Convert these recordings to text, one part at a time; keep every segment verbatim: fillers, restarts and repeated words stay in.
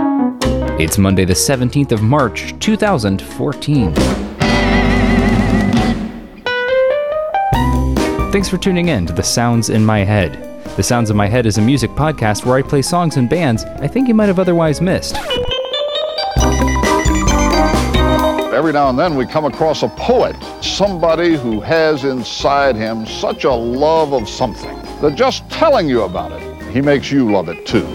It's Monday the seventeenth of March, two thousand fourteen. Thanks for tuning in to The Sounds in My Head. The Sounds in My Head is a music podcast where I play songs and bands I think you might have otherwise missed. Every now and then we come across a poet, somebody who has inside him such a love of something that just telling you about it, he makes you love it too.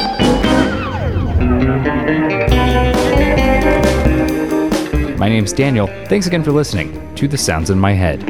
My name's Daniel. Thanks again for listening to The Sounds in My Head.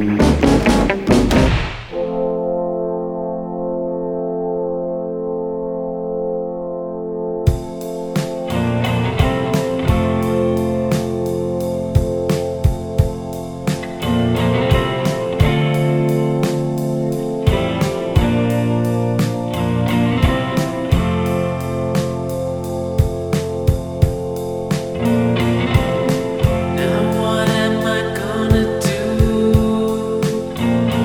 Now what am I gonna do?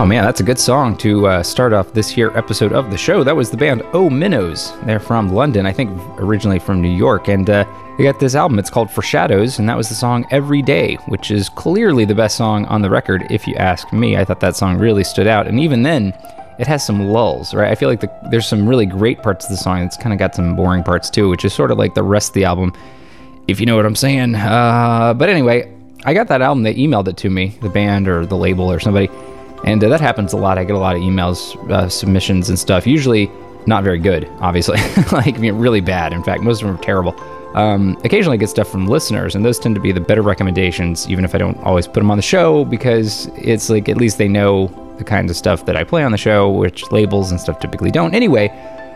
Oh man, that's a good song to uh, start off this here episode of the show. That was the band Oh Minnows. They're from London, I think originally from New York, and uh, they got this album. It's called Foreshadows, and that was the song Every Day, which is clearly the best song on the record, if you ask me. I thought that song really stood out, and even then, it has some lulls, right? I feel like the, there's some really great parts of the song. It's kind of got some boring parts too, which is sort of like the rest of the album, if you know what I'm saying. Uh, but anyway, I got that album. They emailed it to me, the band or the label or somebody. And uh, that happens a lot. I get a lot of emails, uh, submissions and stuff. Usually not very good, obviously. like, I mean, really bad. In fact, most of them are terrible. Um, occasionally I get stuff from listeners, and those tend to be the better recommendations, even if I don't always put them on the show, because it's like, at least they know the kinds of stuff that I play on the show, which labels and stuff typically don't. Anyway,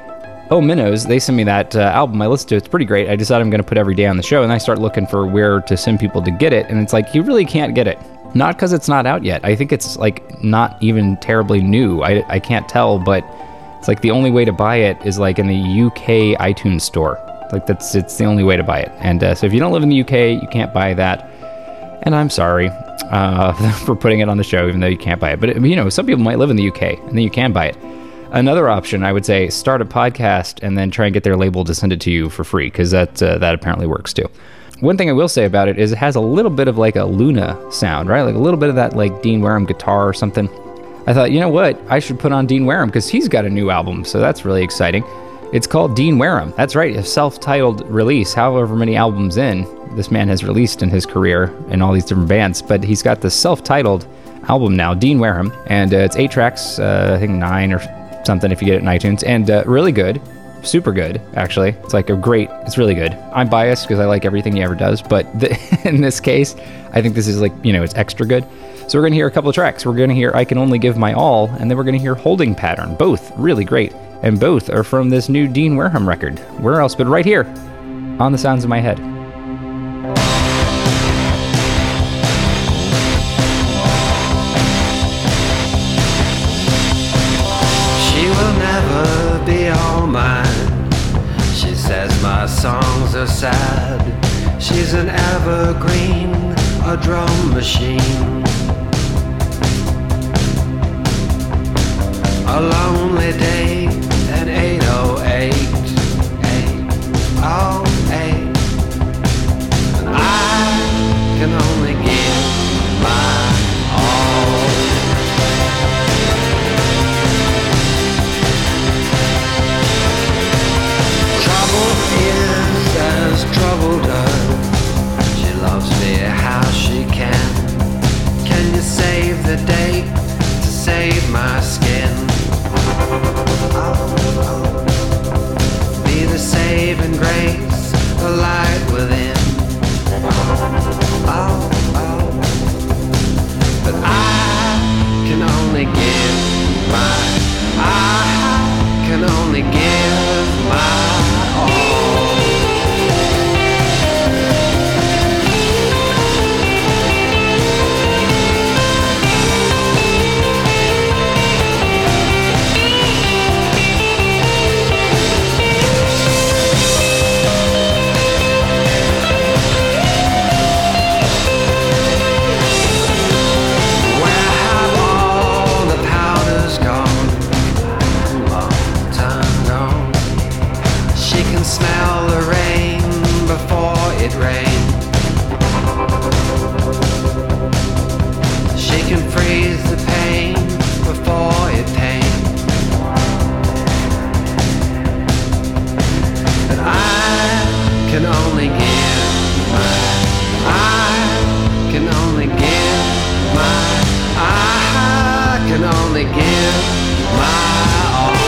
Oh Minnows, they sent me that uh, album. I listened to it. It's pretty great. I decided I'm going to put Every Day on the show, and I start looking for where to send people to get it, and it's like, you really can't get it. Not because it's not out yet. I think it's like not even terribly new. I, I can't tell, but it's like the only way to buy it is like in the U K iTunes store. Like that's it's the only way to buy it. And uh, so if you don't live in the U K, you can't buy that. And I'm sorry uh, for putting it on the show, even though you can't buy it. But you know, some people might live in the U K, and then you can buy it. Another option, I would say, start a podcast and then try and get their label to send it to you for free, because that uh, that apparently works too. One thing I will say about it is it has a little bit of like a Luna sound, right? Like a little bit of that like Dean Wareham guitar or something. I thought, you know what? I should put on Dean Wareham because he's got a new album, so that's really exciting. It's called Dean Wareham. That's right, a self-titled release. However many albums in this man has released in his career in all these different bands, but he's got this self-titled album now, Dean Wareham, and uh, it's eight tracks, uh, I think nine or something if you get it in iTunes, and uh, really good. Super good, actually. It's like a great, it's really good. I'm biased because I like everything he ever does, but the, in this case, I think this is like, you know, it's extra good. So we're going to hear a couple of tracks. We're going to hear I Can Only Give My All, and then we're going to hear Holding Pattern. Both really great, and both are from this new Dean Wareham record. Where else but right here on The Sounds in My Head. She will never be all mine. She says my songs are sad. She's an evergreen, a drum machine. A lonely day at eight oh eight, eight oh eight. And I can only give my all. Trouble is as trouble does. She loves me how she can. Can you save the day to save my skin? Oh, oh. Be the saving grace, the light within. Oh, oh. But I can only give my, I can only give my all. Smell the rain before it rains. She can freeze the pain before it pains. And I can only give my, I can only give my, I can only give my all.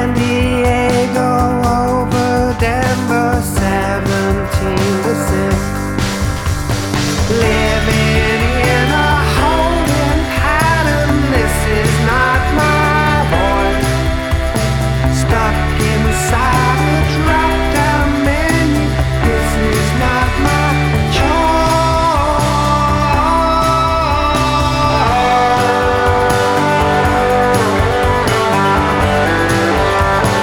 San Diego over Denver, seventeen percent. Living in a holding pattern, this is not my voice. Stuck inside a drop-down menu, this is not my choice.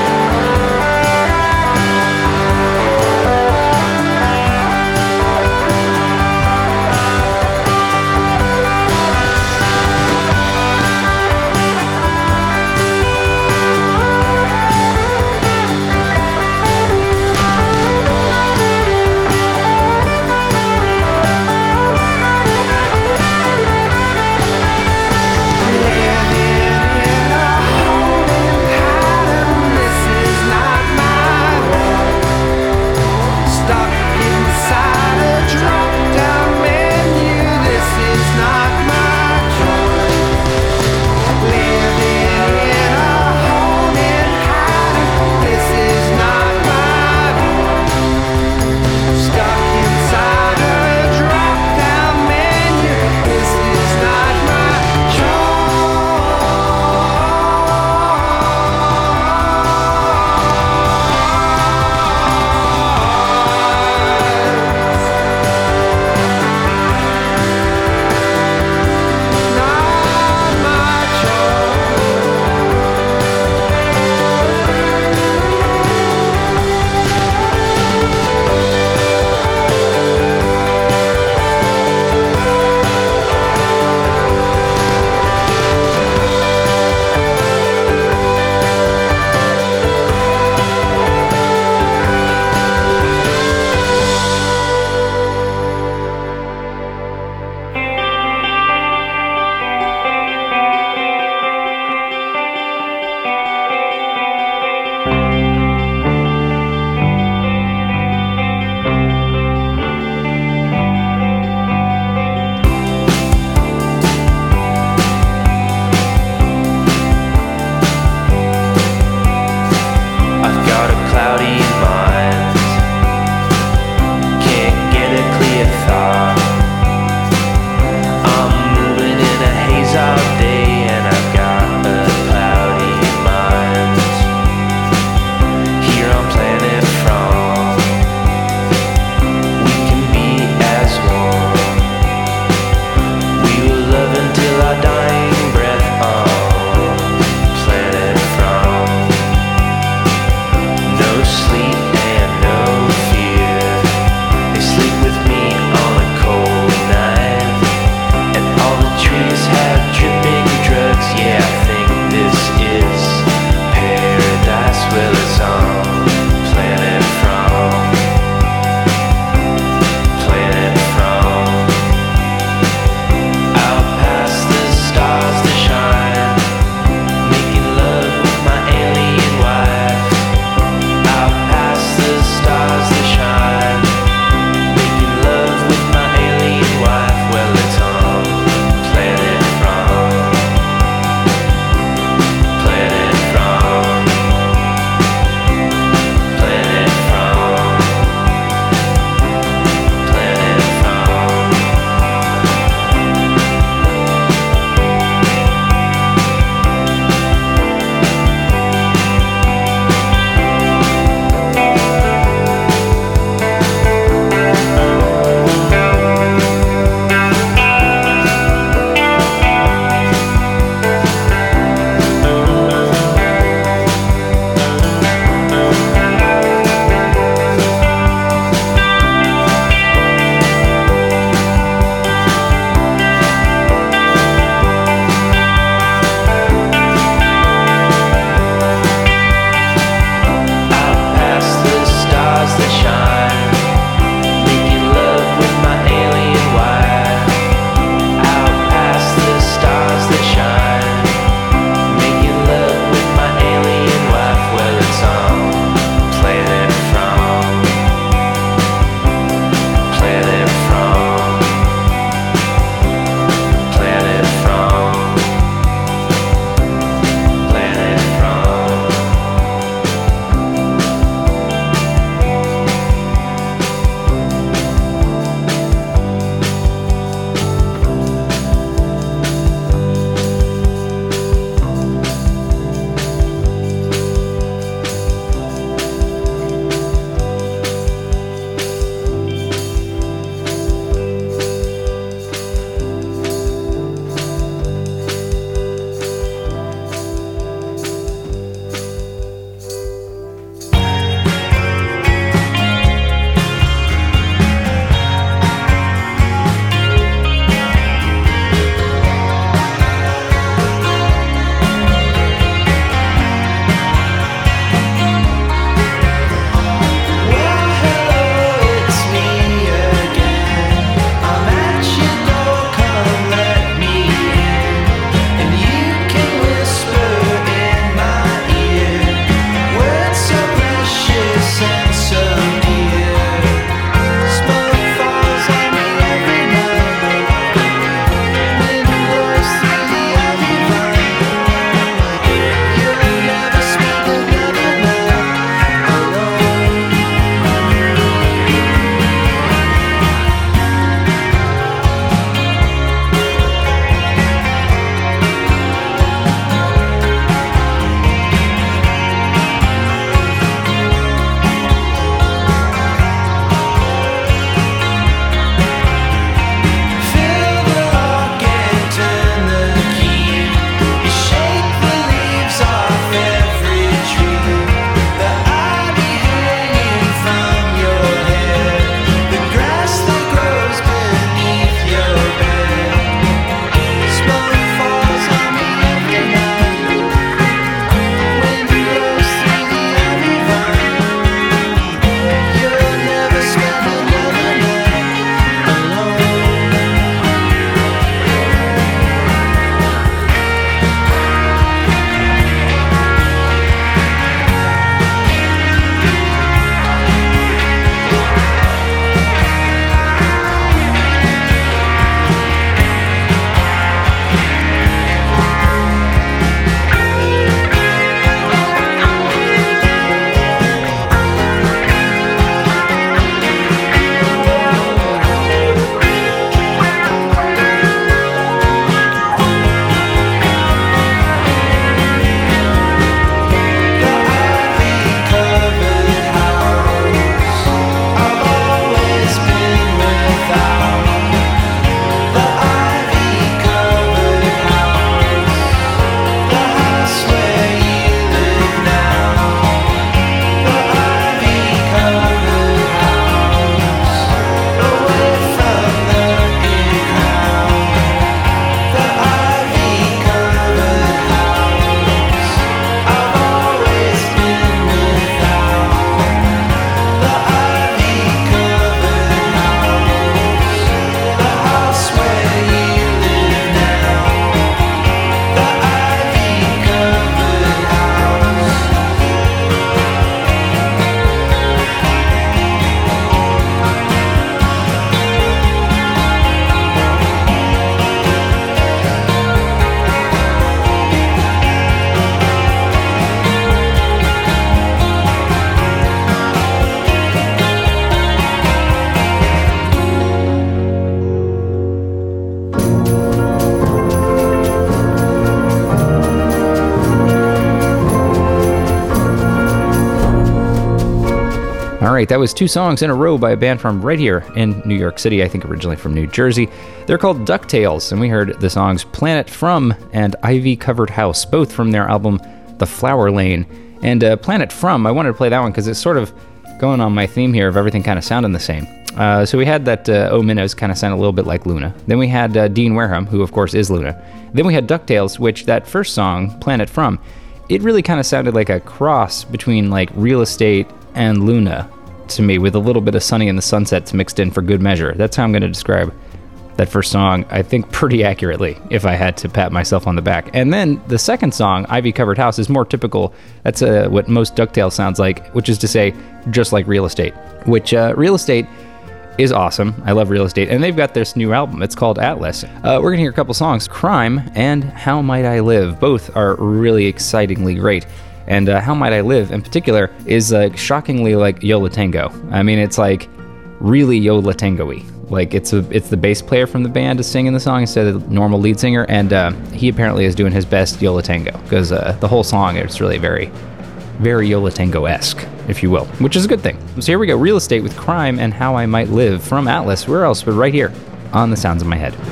All right, that was two songs in a row by a band from right here in New York City, I think originally from New Jersey. They're called DuckTales, and we heard the songs Planet From and Ivy Covered House, both from their album The Flower Lane. And uh, Planet From, I wanted to play that one because it's sort of going on my theme here of everything kind of sounding the same. Uh, so we had that uh, Oh Minnows kind of sound a little bit like Luna. Then we had uh, Dean Wareham, who of course is Luna. Then we had DuckTales, which that first song, Planet From, it really kind of sounded like a cross between like Real Estate and Luna to me, with a little bit of Sunny and the Sunsets mixed in for good measure. That's how I'm going to describe that first song, I think, pretty accurately, if I had to pat myself on the back. And then the second song, Ivy Covered House, is more typical. That's uh, what most DuckTales sounds like, which is to say, just like Real Estate, which uh, Real Estate is awesome. I love Real Estate, and they've got this new album. It's called Atlas. Uh, we're going to hear a couple songs, Crime and How Might I Live. Both are really excitingly great. And uh, How Might I Live, in particular, is uh, shockingly like Yo La Tengo. I mean, it's like really Yo La Tengo-y. Like, it's a, it's the bass player from the band is singing the song instead of the normal lead singer, and uh, he apparently is doing his best Yo La Tengo, because uh, the whole song is really very, very Yo La Tengo-esque, if you will, which is a good thing. So here we go, Real Estate with Crime and How I Might Live from Atlas. Where else but right here on The Sounds of My Head.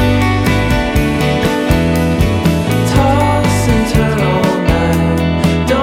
Toss and turn all night.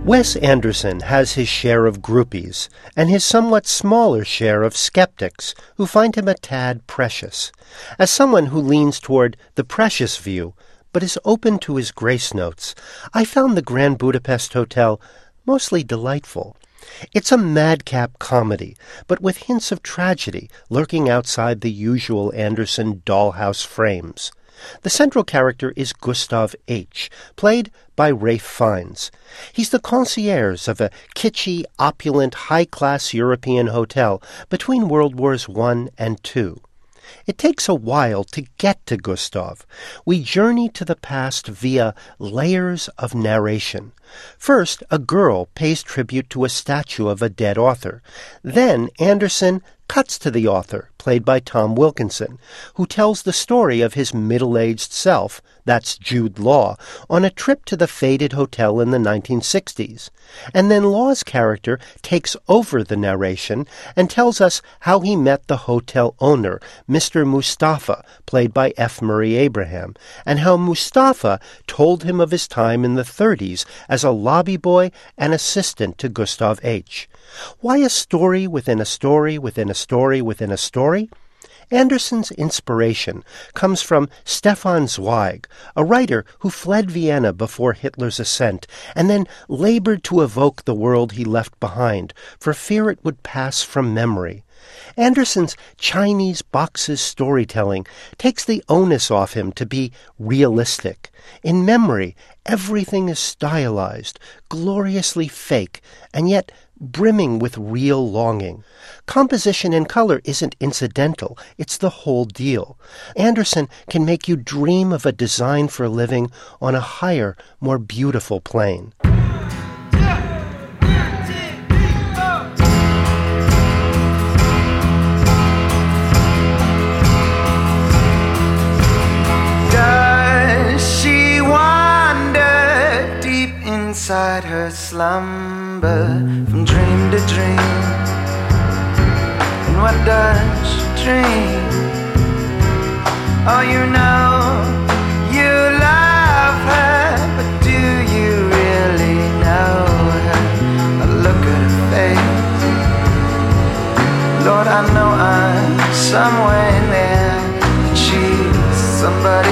Wes Anderson has his share of groupies, and his somewhat smaller share of skeptics who find him a tad precious. As someone who leans toward the precious view, but is open to his grace notes, I found the Grand Budapest Hotel mostly delightful. It's a madcap comedy, but with hints of tragedy lurking outside the usual Anderson dollhouse frames. The central character is Gustav H., played by Ralph Fiennes. He's the concierge of a kitschy, opulent, high-class European hotel between World Wars One and Two. It takes a while to get to Gustav. We journey to the past via layers of narration. First, a girl pays tribute to a statue of a dead author. Then Anderson cuts to the author, played by Tom Wilkinson, who tells the story of his middle-aged self, that's Jude Law, on a trip to the faded hotel in the nineteen sixties. And then Law's character takes over the narration and tells us how he met the hotel owner, Mister Mustafa, played by F. Murray Abraham, and how Mustafa told him of his time in the thirties as a lobby boy and assistant to Gustav H. Why a story within a story within a story within a story? Anderson's inspiration comes from Stefan Zweig, a writer who fled Vienna before Hitler's ascent and then labored to evoke the world he left behind for fear it would pass from memory. Anderson's Chinese boxes storytelling takes the onus off him to be realistic. In memory, everything is stylized, gloriously fake, and yet brimming with real longing. Composition and color isn't incidental, it's the whole deal. Anderson can make you dream of a design for living on a higher, more beautiful plane. Does she wander deep inside her slumber from dream to dream? And what does she dream? Oh, you know you love her, but do you really know her? I look at her face, Lord, I know I'm somewhere in there. She's somebody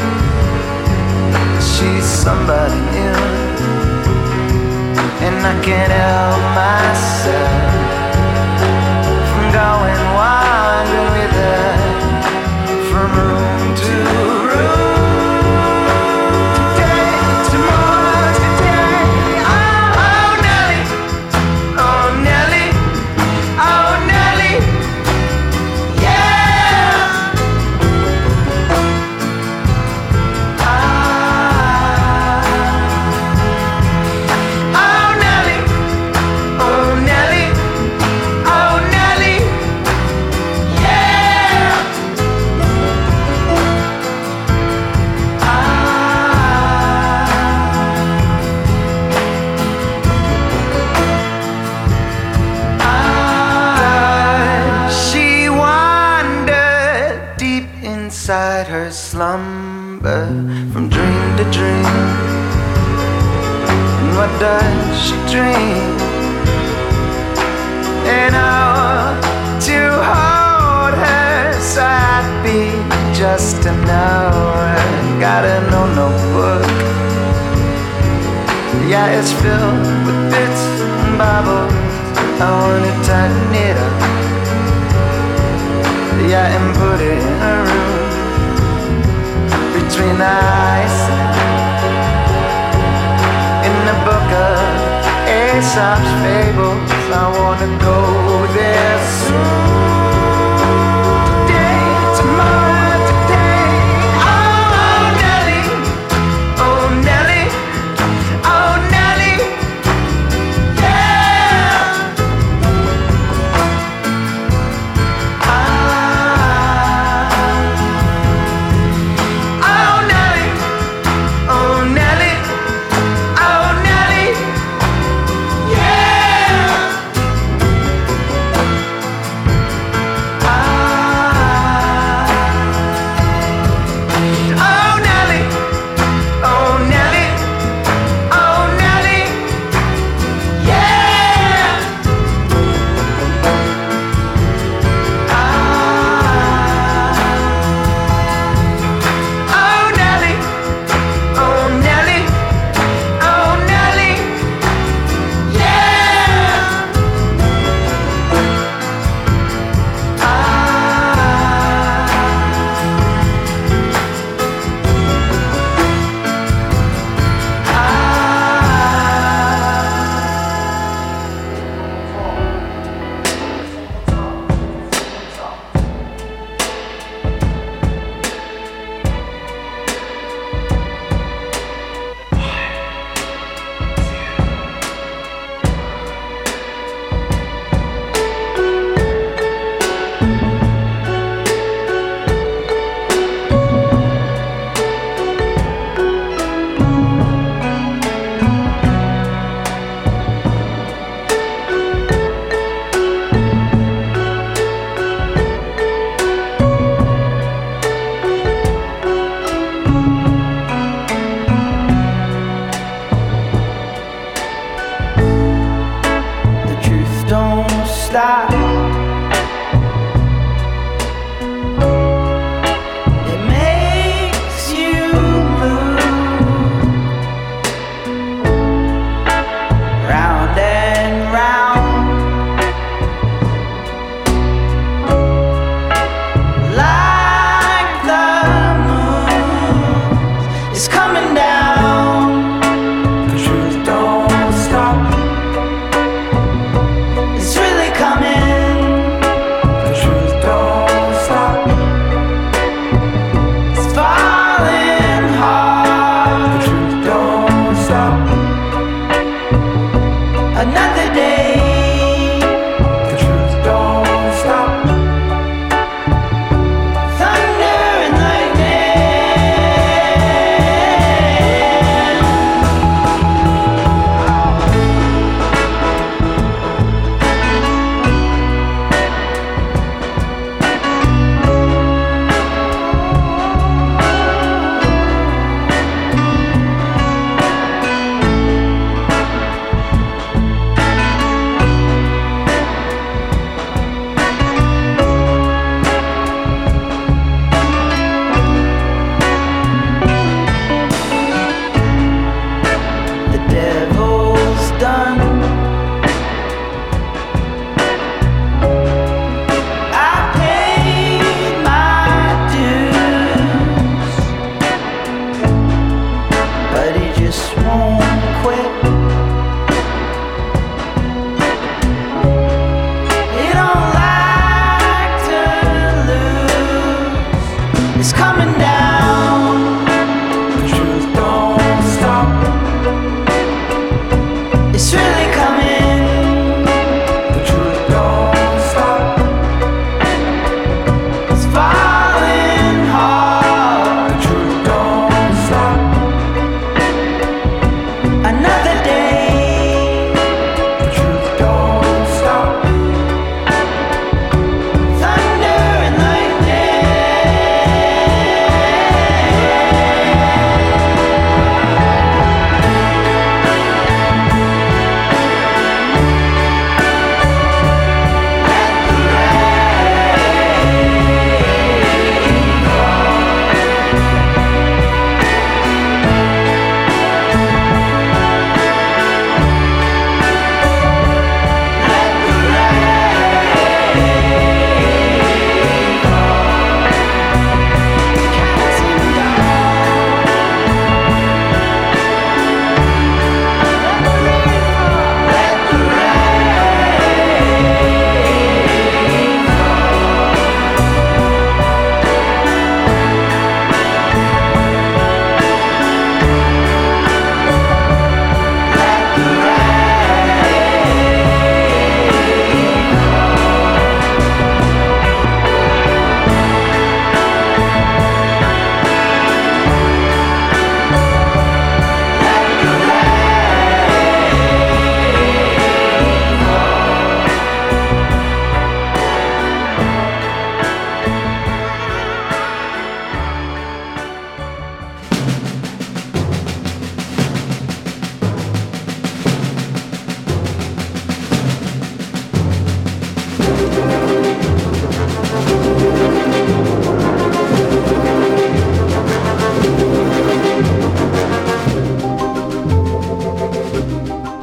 else, she's somebody new, and I can't help myself from going wandering with her from room to room. Today, tomorrow, today. Oh, oh, Nellie, oh, Nellie, oh, Nellie, yeah. Ah. Oh, Nellie, oh, Nellie, oh, Nellie, yeah. Ah. She wandered deep inside her slumber from dream to dream. And what does she dream? And oh, to hold her so happy just to know her. Got a no notebook, yeah, it's filled with bits and bobbles. I wanna tighten it up, yeah, and put it in her room between the ice in the book of Aesop's fables. I wanna go there soon. Today, tomorrow, today. Oh, Nellie, oh, Nellie, oh, Nellie, yeah. Ah. Oh, Nellie, oh, Nellie, oh, Nellie, yeah.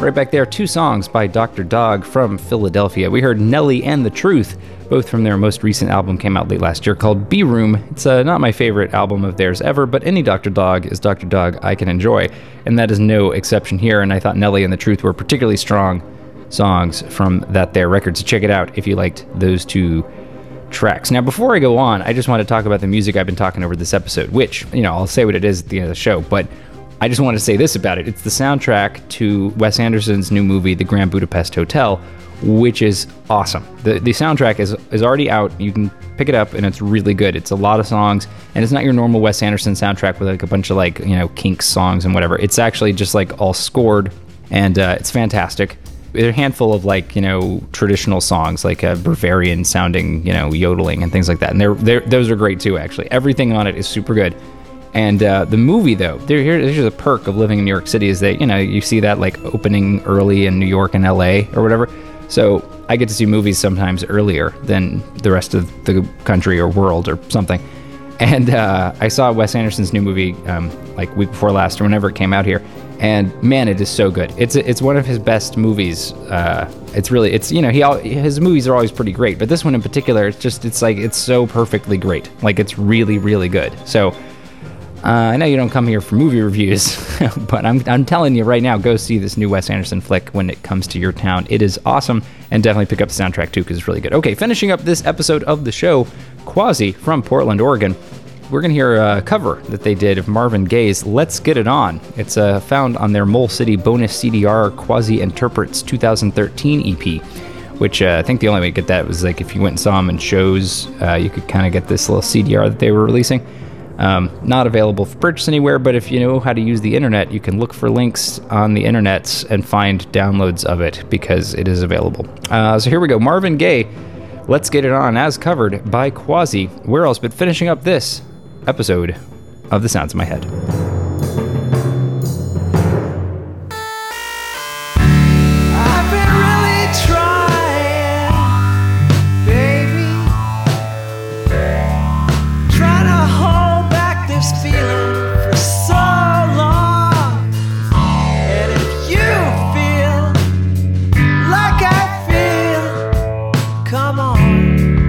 Right back there, two songs by Doctor Dog from Philadelphia. We heard Nelly and The Truth, both from their most recent album, came out late last year, called B Room. It's uh, not my favorite album of theirs ever, but any Doctor Dog is Doctor Dog I can enjoy, and that is no exception here, and I thought Nelly and The Truth were particularly strong songs from that there record, so check it out if you liked those two tracks. Now, before I go on, I just want to talk about the music I've been talking over this episode, which, you know, I'll say what it is at the end of the show, but I just want to say this about it. It's the soundtrack to Wes Anderson's new movie, The Grand Budapest Hotel, which is awesome. The the soundtrack is is already out. You can pick it up, and it's really good. It's a lot of songs, and it's not your normal Wes Anderson soundtrack with like a bunch of like, you know, Kinks songs and whatever. It's actually just like all scored, and uh, it's fantastic. There are a handful of like, you know, traditional songs, like a Bavarian sounding, you know, yodeling and things like that. And they're, they're those are great too, actually. Everything on it is super good. And uh, the movie, though, there, here, here's a perk of living in New York City is that, you know, you see that like opening early in New York and L A or whatever. So I get to see movies sometimes earlier than the rest of the country or world or something. And uh, I saw Wes Anderson's new movie um, like week before last or whenever it came out here. And man, it is so good. It's it's one of his best movies. Uh, it's really, it's, you know, he all, his movies are always pretty great, but this one in particular, it's just, it's like, it's so perfectly great. Like, it's really, really good. So Uh, I know you don't come here for movie reviews, but I'm I'm telling you right now, go see this new Wes Anderson flick when it comes to your town. It is awesome, and definitely pick up the soundtrack too, because it's really good. Okay, finishing up this episode of the show, Quasi from Portland, Oregon. We're going to hear a cover that they did of Marvin Gaye's Let's Get It On. It's uh, found on their Mole City bonus C D R Quasi Interprets two thousand thirteen E P, which uh, I think the only way to get that was like if you went and saw them in shows, uh, you could kind of get this little C D R that they were releasing. Um, not available for purchase anywhere, but if you know how to use the internet, you can look for links on the internets and find downloads of it because it is available. Uh, so here we go. Marvin Gaye, Let's Get It On, as covered by Quasi. Where else but finishing up this episode of The Sounds in My Head.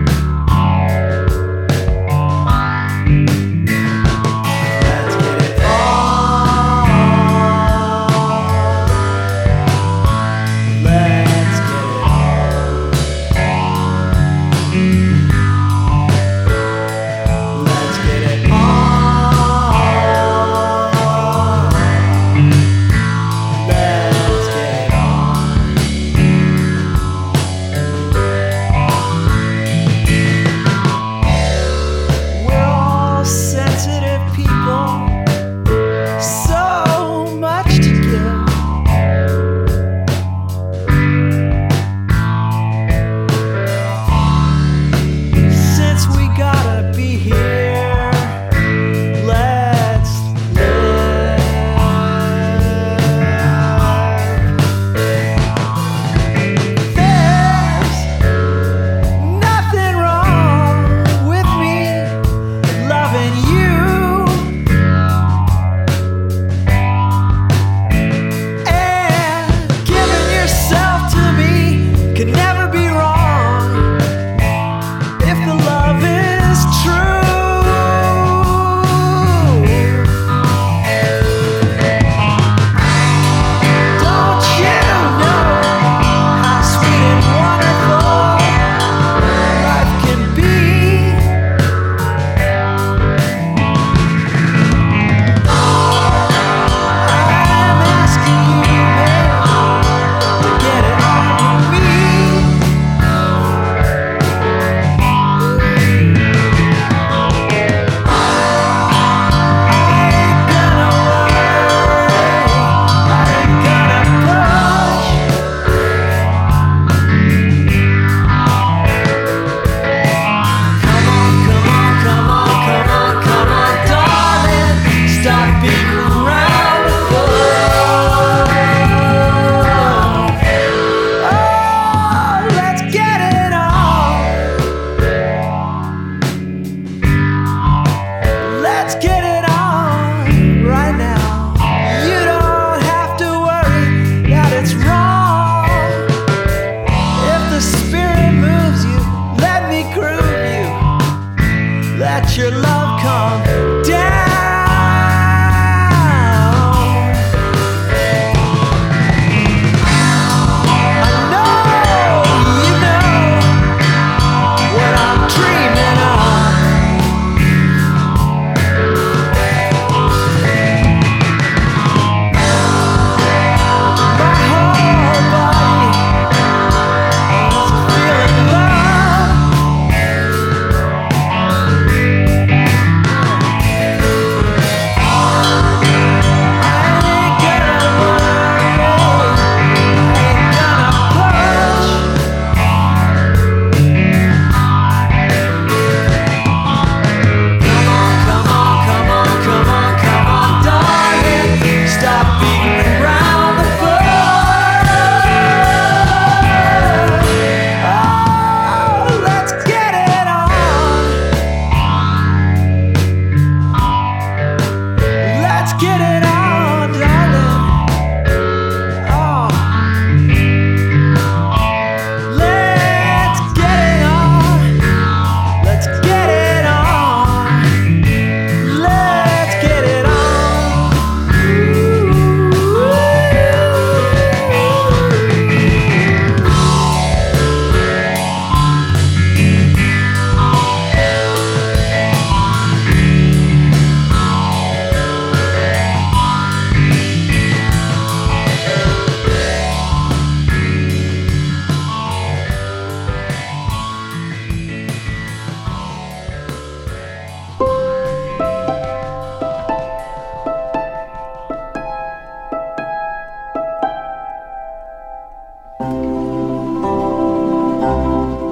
Let's get it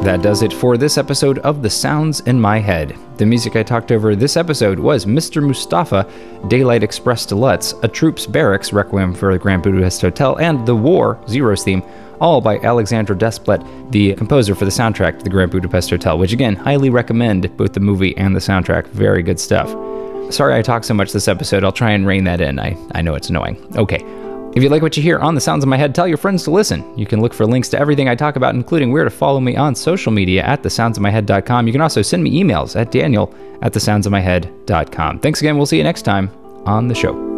that does it for this episode of The Sounds in My Head. The music I talked over this episode was Mister Mustafa, Daylight Express Deluxe, A Troops Barracks, Requiem for the Grand Budapest Hotel, and The War, Zero's theme, all by Alexandre Desplat, the composer for the soundtrack to the Grand Budapest Hotel, which again, highly recommend both the movie and the soundtrack. Very good stuff. Sorry I talked so much this episode. I'll try and rein that in. I, I know it's annoying. Okay. If you like what you hear on The Sounds in My Head, tell your friends to listen. You can look for links to everything I talk about, including where to follow me on social media at the sounds in my head dot com. You can also send me emails at daniel at the sounds in my head dot com. Thanks again. We'll see you next time on the show.